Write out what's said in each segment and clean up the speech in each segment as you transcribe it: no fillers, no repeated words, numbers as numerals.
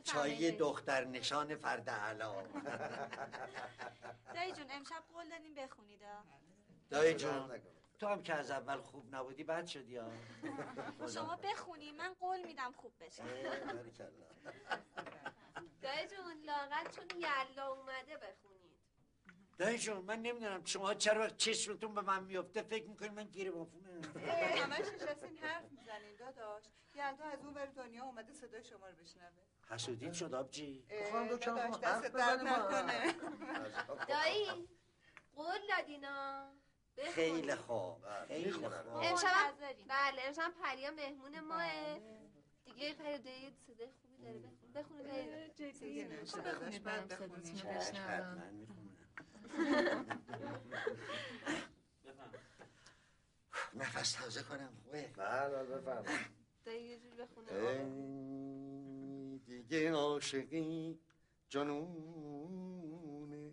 چای دختر نشان فرد علا. دایی جون امشب قول دادیم بخونید. دایی جون تو هم که از اول خوب نبودی بد شدی ها. شما بخونی من قول میدم خوب بشه. دایی جون لااقل چون یلا اومده بخونید. دایی جون من نمیدونم شما چرا وقت چشمتون به من میفته فکر میکنید من گیره بافونم. همش نشستین حرف میزنین داداش. یلدا از اون ور دنیا اومده صدای شما رو بشنوه. حسودید شد آبجی. داداش دست درد نکنه. دایی قول دادینا. خیلی خوب خیلی خوب. امشب بله امشب پریا مهمون ماه دیگه. پریا دایی صدای خوبی داره. بخونه جدی نشه داداش بعد بخونی. حتما میخونم. نفس تازه کنم خوبه. بله بفرمایید. دایی یه جوری بخونه. دیگه عاشقی جنونه،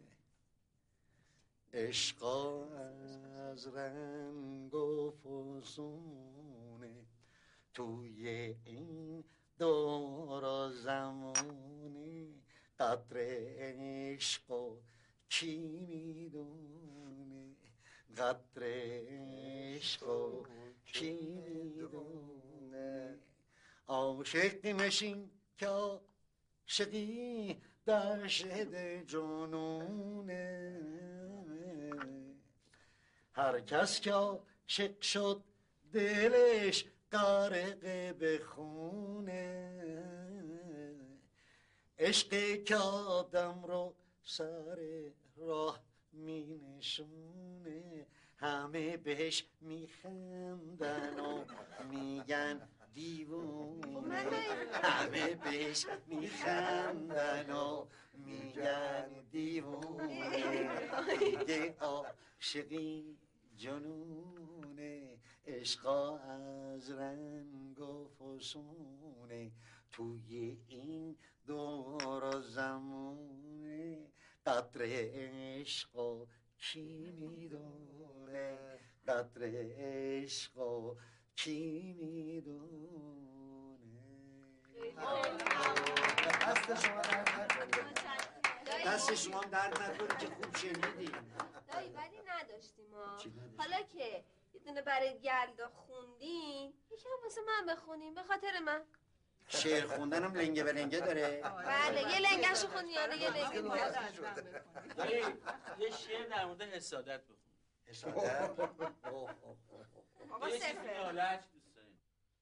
عشق از رنگ و فسونه، توی این دور و زمونه، قدر عشق و کی میدونه، قدر عشق و کی میدونه. عاشق نشین که عاشقی در شد جنونه، هر کس که عاشق شد دلش غرق به خونه، عشقی که آدم رو سر راه می نشونه، همه بهش میخندن و میگن دیوونه، همه بهش میخندن و میگن دیوونه. دیگه عاشقی جنونه، عشق از رنگ و فسونه، توی این دور و زمونه، قدر عشق و کی میدونه، قدر عشق و کی میدونه. دست شما درد نکنه که خوب شنیدیم. دایی ولی نداشتیم ها. حالا که یه دونه برای یلدا خوندین یکم واسه من بخونیم به خاطر من. شعر خوندنم لنگه به لنگه داره. بله یه لنگه‌شو خونی یا یه لنگه دایی یه شعر در مورد حسادت بخون. حسادت؟ آقا صفر. دوست دارین؟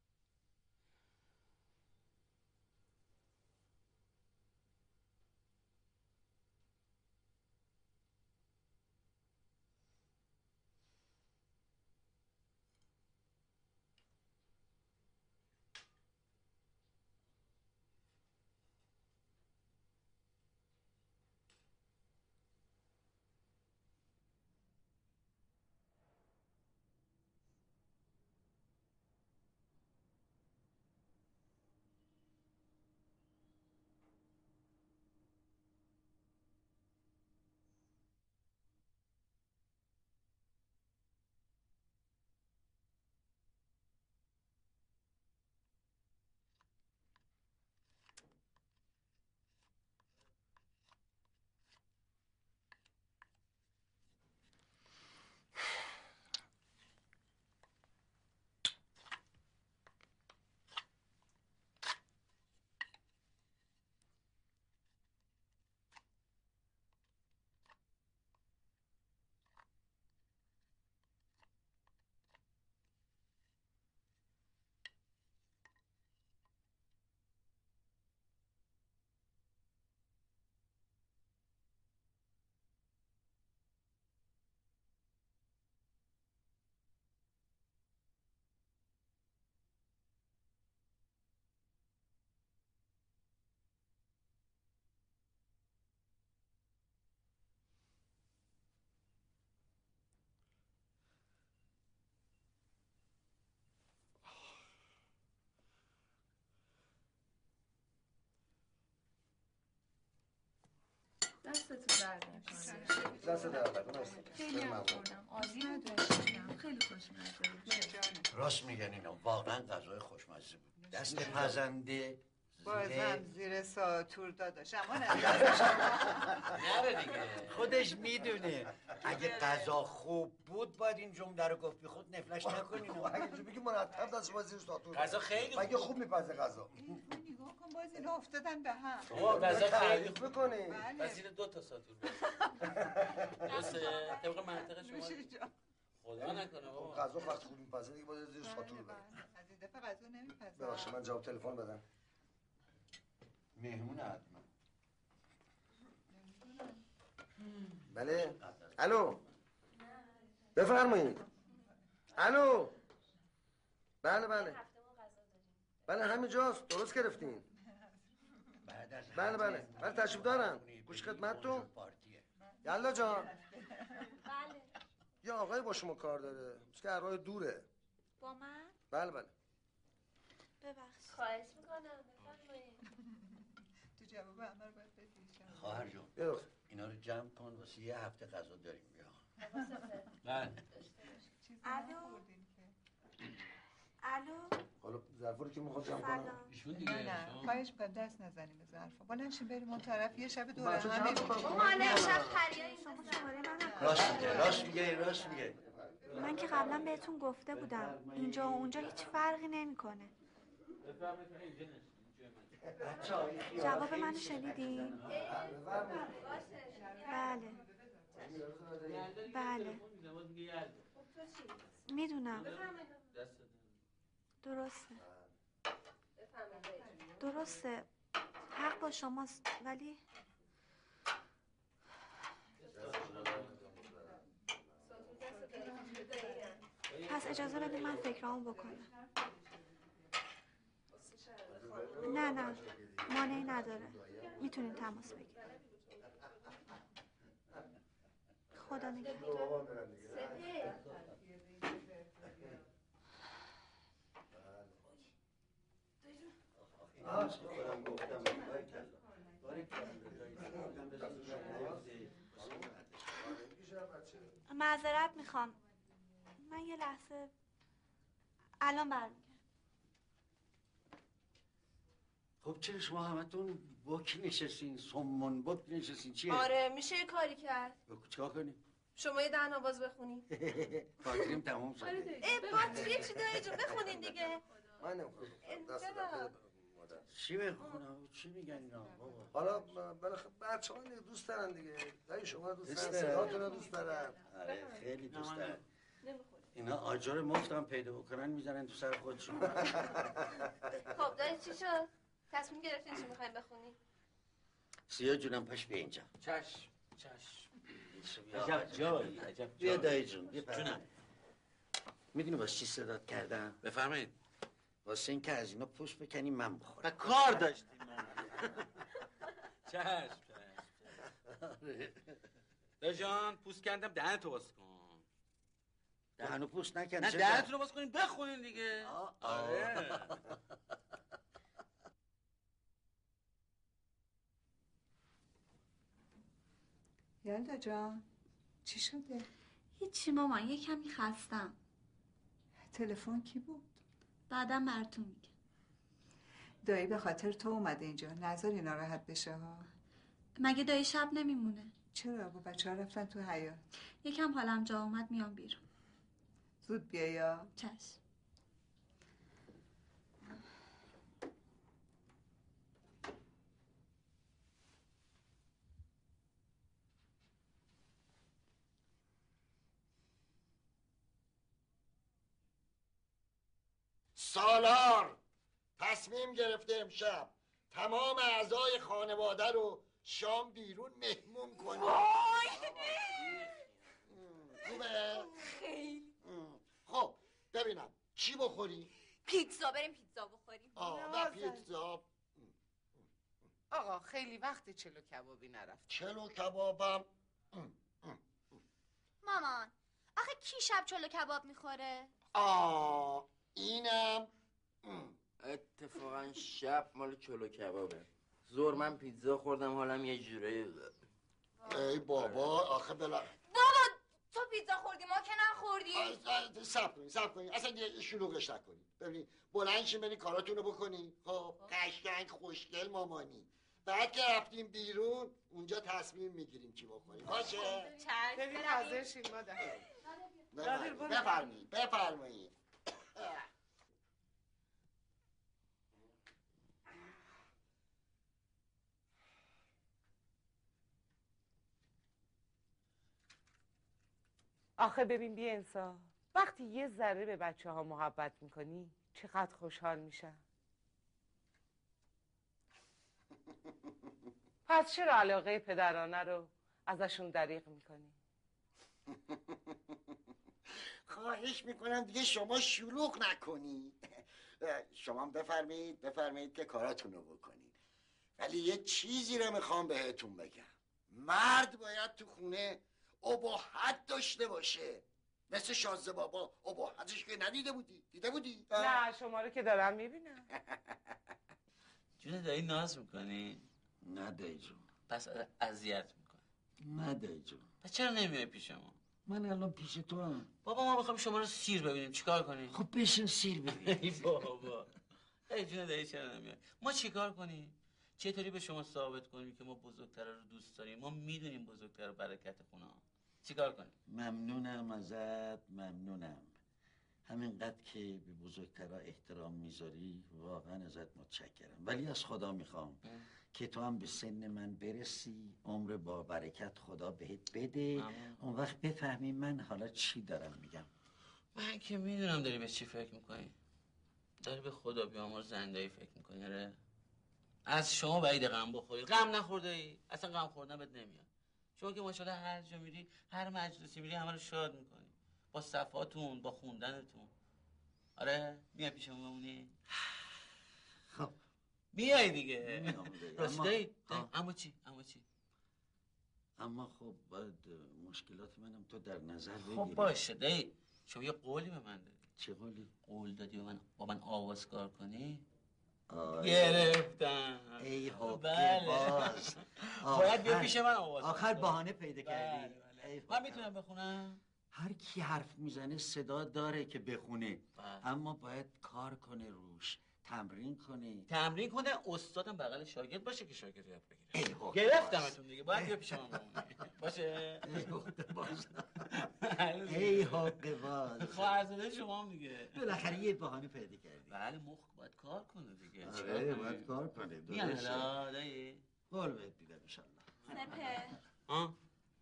دستتون درد نکنه. دست درد نکنه. خیلی ممنونم. عالی نداشتم. خیلی خوشمزه بود. راست میگن اینا واقعا غذای خوشمزه بود. دست پزنده بازم زیر ساتور داداش اما نره دیگه. خودش میدونه اگه غذا خوب بود باید این جمله رو گفت، بی خود نفلش نکنین. اگه جو بگی مرتب دست شما زیر ساتور غذا خیلی مگه خوب میپزه غذا نگاه کن باز اینا افتادن به هم. غذا خیلی تعریف میکنی بله. وزیر 2 تا ساتور درسته طبق منطقه شما نوش جان. خدا نکنه بابا. غذا وقت خوب میپزه دیگه باید زیر ساتور بره. از این دفعه غذا نمیپزه. ببخشید من جواب تلفن بدم. مهمون حتما. بله الو بفرمایید. الو بله بله بله همینجاست درست گرفتین. بله بله بله تشریف دارم گوش خدمتتون. یلا جان بله. یه آقای با شما کار داره بس که راه دوره. با من؟ بله بله ببخشید. خواهش میکنم بفرمایید. تو جواب همه رو باید بدی. خواهر جون یه دختر. اینا رو جمع کن واسه یه هفته غذا داریم. بیا. بله. چیزی الو؟ نخوردین که. الو. حالا ظرفا رو که میخواد جمع کنم. سلام. ایشون نه دیگه نه شما خواهش میکنم دست نزنیم به ظرفا. بلند شیم بریم اون طرف یه شب دور بچه هم جمع کن. مال شب پریایی شما شماره منم. راست میگه. من که قبلا بهتون گفته بودم اینجا و اونجا هیچ فرقی نمیکنه. جواب منو شنیدین؟ بله بله میدونم درسته حق با شماست ولی پس اجازه بدید من فکرامو بکنم. نه مانعی نداره میتونین تماس بگیرید. خدا نگهدار. معذرت میخوام من یه لحظه الان برمیگردم. خب چرا شما همتون بک نشستین؟ سمون بک نشستین چیه؟ آره میشه یه کاری کرد. چیکار کنیم؟ شما یه دهن آواز بخونی. خاطریم تموم شد. باتری چی داری جون بخونین دیگه. من نمیخوام دست بدم. چی بخونم؟ چی میگن اینا بابا؟ حالا بالاخره بچه‌ها دوست دارن دیگه. دایی شما دوست دارن، دوست دارن. صداتون رو دوست دارن. آره خیلی دوست دارن. نمیخوری. اینا آجر مفت هم پیدا بکنن میزنن تو سر خودشون. خب دایی چی شد؟ تصمیم گرفتین چی میخواین بخونی؟ سیاه جونم پاش به اینجا. چشم عجب جایی. بیا دایی جون بیا جونم. میدونی واسه چی صدات کردم؟ بفرمایید. واسه این که از اینا پوست بکنی من بخورم. و کار داشتیم چشم دایی جان پوست کندم دهنتو باز کن. دهنو پوست نکن. نه دهنتون رو باز کنین بخونین دیگه. آره یلدا جان چی شده؟ هیچی مامان یه کمی خستم. تلفن کی بود؟ بعدم براتون میگم. دایی به خاطر تو اومده اینجا نذاری ناراحت بشه ها. مگه دایی شب نمیمونه؟ چرا با بچه ها رفتن تو حیاط؟ یکم حالم جا اومد میام بیرون. زود بیا یا چشم. سالار تصمیم گرفته امشب تمام اعضای خانواده رو شام بیرون مهمون کنیم. خوبه؟ خیلی. خب ببینم چی بخوری؟ پیتزا بریم پیتزا بخوریم. و پیتزا. آقا خیلی وقت چلو کبابی نرفت. چلو کبابم. مامان آخه کی شب چلو کباب میخوره؟ اینم اتفاقا شب مال چلو کبابه. زور من پیتزا خوردم حالم یه جوره. ای بابا آخه بابا تو پیتزا خوردیم ما که نخوردیم. صبر کنید اصلا یه شلوغش نکنید. ببینید بلند شین برید کاراتون رو بکنید. خب قشنگ خوشگل مامانی. بعد که رفتیم بیرون اونجا تصمیم میگیریم چی بکنیم. باشه؟ بریم حاضر شیم مادر. بفرمایید. آخه ببین بی‌انصاف، وقتی یه ذره به بچه ها محبت میکنی چقدر خوشحال میشن. پس چرا علاقه پدرانه رو ازشون دریغ میکنی؟ خواهش میکنم دیگه شما شلوغ نکنی. شما بفرمایید که کاراتون رو بکنید. ولی یه چیزی رو میخوام بهتون بگم. مرد باید تو خونه اباحت داشته باشه. مثل شازده بابا اباحتش که دیده بودی؟ نه شما رو که دارم میبینم. جونه دایی ناز میکنی؟ نه دایی جون. پس اذیت میکنی؟ نه دایی جون. پس چرا نمیای پیش ما؟ من الان پیش تو هم. بابا ما میخوایم شما رو سیر ببینیم، چیکار کنیم؟ خب بشین سیر ببین. ای بابا ای جون دایی چرا نمیای؟ ما چیکار کنیم؟ چطوری به شما ثابت کنیم که ما بزرگترا رو دوست داریم؟ ما میدونیم بزرگتر برکت خونه ها. چیکار کنیم؟ ممنونم ازت، ممنونم. همینقدر که به بزرگترا احترام میذاری واقعا ازت متشکرم. ولی از خدا میخوام که تو هم به سن من برسی، عمر با برکت خدا بهت بده. اون وقت بفهمی من حالا چی دارم میگم. من که میدونم داری به چی فکر میکنی. داری به خدا بیامرز زنده‌ای فکر میکنی. آره از شما بعید غم بخوری. غم نخورده ای؟ اصلا غم خوردن بهت نمیاد. شما که ماشاءالله هر جا میری، هر مجلسی میری همه رو شاد میکنی با صفاتون، با خوندنتون. آره میای پیشمون بمونی؟ خب بیای دیگه. راستی اما چی؟ اما خب باید مشکلات منم تو در نظر بگیری. خب باشه دی. شما یه قولی به من دادی. چه قولی؟ قول دادی با من آواز کار کنی؟ گرفتم. ای حقه بله. باز باید بیا پیش من آواز. آخر بهانه پیدا کردی. بله. من میتونم بخونم؟ هر کی حرف میزنه صدا داره که بخونه. اما باید کار کنه روش، تمرین کنه. استادم بغل شاگرد باشه که شاگرد یاد بگیره. گرفتمتون دیگه. باید بیا پیش من بمونی. باشه. ای حقه باز. ای حقه باز. خواهرزاده شما هم دیگه. بالاخره یه بهانه پیدا کردی. بله مخ باید کار کنه دیگه. آره باید کار کنه. میان حالا دایی. قول بهت میدم انشالله. سپه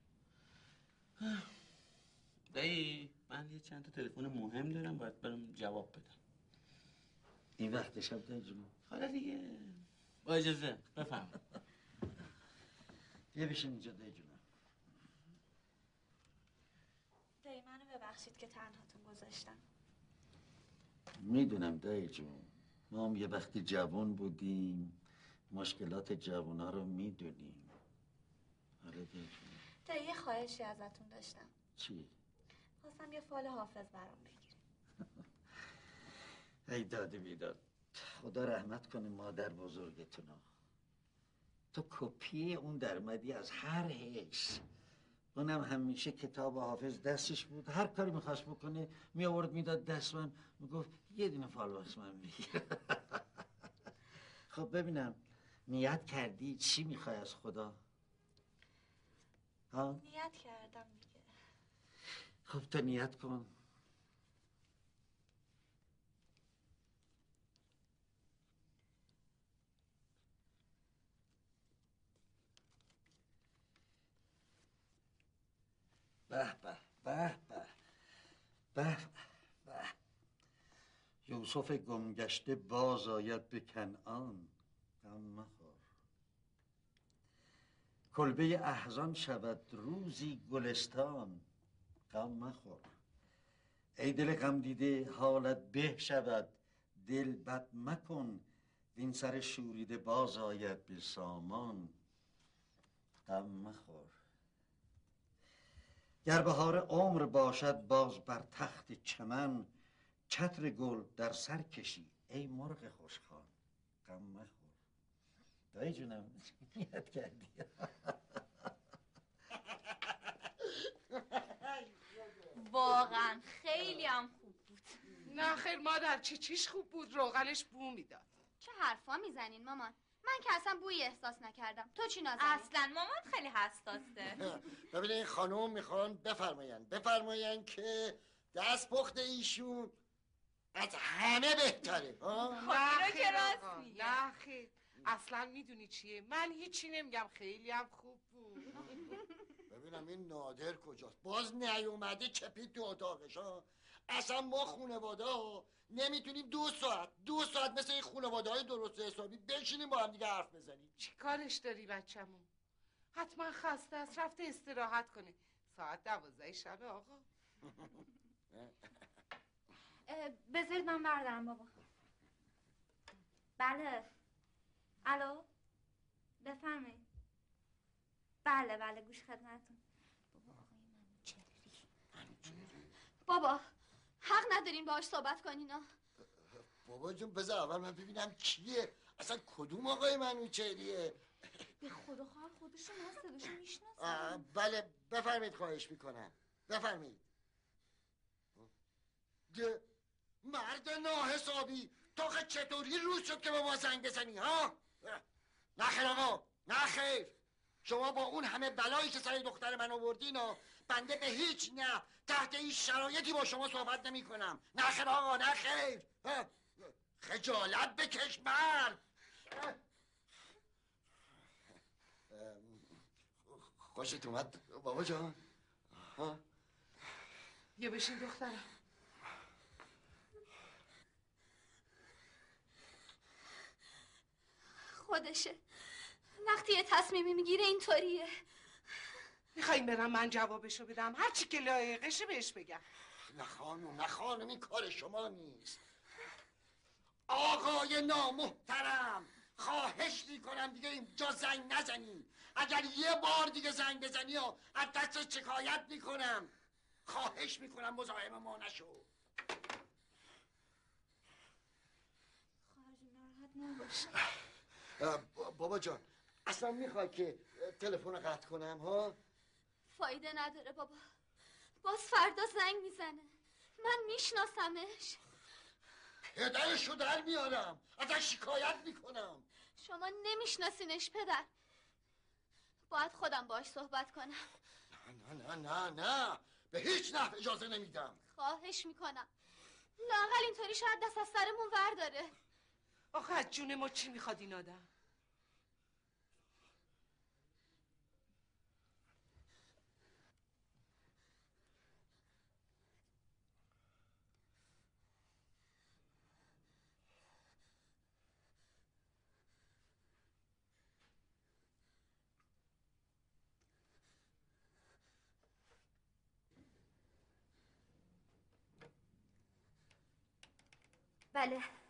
دایی من یه چند تا تلفن مهم دارم باید برم جواب بدم. این وقت شب دایی جون. حالا دیگه با اجازه بفهم. یه بشین اینجا دایی جونم. دایی منو ببخشید که تنهاتون گذاشتم. میدونم دایی جون، ما هم یه وقتی جوان بودیم، مشکلات جوونا رو میدونیم. آره دایی جون. دایی یه خواهشی ازتون داشتم. چی؟ خواستم یه فال حافظ برام بگیریم. ای داده بیداد، خدا رحمت کنه مادر بزرگتونو. تو کپی اون درمدی از هر حیث. اونم همیشه کتاب حافظ دستش بود، هر کاری میخواست بکنه میآورد میداد دست من، میگفت یه دونه فال واسه من بگیر. خب ببینم نیت کردی چی میخوای از خدا؟ ها؟ نیت کردم دیگه. خب تو نیت کن. به به به به به به. یوسف گمگشته باز آید به کنعان، غم مخور. کلبه احزان شود روزی گلستان، غم مخور. ای دل غم دیده حالت به شود، دل بد مکن وین سر شوریده باز آید به سامان، غم مخور. گر بهار عمر باشد باز بر تخت چمن، چتر گل در سر کشی ای مرغ خوشخوان، غم مخور. دایی جونم نیت کردی. واقعا خیلی هم خوب بود. نه خیر مادر، چیش خوب بود، روغنش بو میداد. چه حرفا میزنین مامان؟ من که اصلا بویی احساس نکردم. تو چی نازنین؟ اصلا مامان خیلی حساسه. ببینید این خانم میخوان بفرماین که دست پخت ایشون از همه بهتره. نه خیر آقا، نه خیر. اصلا میدونی چیه؟ من هیچی نمیگم، خیلی هم خوب بود. ببینم این نادر کجاست؟ باز نیومده چپید تو اتاقش ها. اصلا ما خانواده ها نمیتونیم دو ساعت مثل این خانواده های درست حسابی بشینیم با هم دیگه حرف بزنیم. چی کارش داری بچه‌مون؟ حتما خسته است، رفته استراحت کنه. ساعت 12 شب آقا. بذارید من بردارم بابا. بله. الو؟ بفرمایید. بله گوش خدمتتون. بابا حق ندارین باهاش صحبت کنین ها. بابا جون بذار اول من ببینم کیه، اصلا کدوم آقای منوچهریه. به خدا خواهر خودشون هست، صداشو میشناسم. بله بفرمایید، خواهش میکنم بفرمایید. مرد ناحسابی، تو چطوری روز شد که به ما زنگ بزنی ها؟ نه خیر آقا، نه خیر. شما با اون همه بلایی که سر دختر من آوردین و بنده به هیچ نه تحت این شرایطی با شما صحبت نمی کنم. نه خیر آقا، نه خیر. خجالت بکش مرد. خوشت اومد بابا جان؟ یه بشین دخترم. خودشه وقتی یه تصمیمی میگیره اینطوریه. میخوایم برم من جوابشو بدم؟ هرچی که لایقشه بهش بگم. نه خانم این کار شما نیست. آقای نامحترم، خواهش میکنم دیگه اینجا زنگ نزنی. اگر یه بار دیگه زنگ بزنی و از دست شکایت میکنم. خواهش میکنم مزاحم ما نشو. خواهر ناراحت نباش. بابا جان اصلا میخوای که تلفن رو قطع کنم ها؟ فایده نداره بابا، باز فردا زنگ میزنه. من میشناسمش. پدرشو در میارم، ازش شکایت میکنم. شما نمیشناسینش پدر. باید خودم باش صحبت کنم. نه به هیچ نحو اجازه نمیدم. خواهش میکنم، لااقل اینطوری شاید دست از سرمون ورداره. آخه از جون ما چی میخواد این آدم؟ بله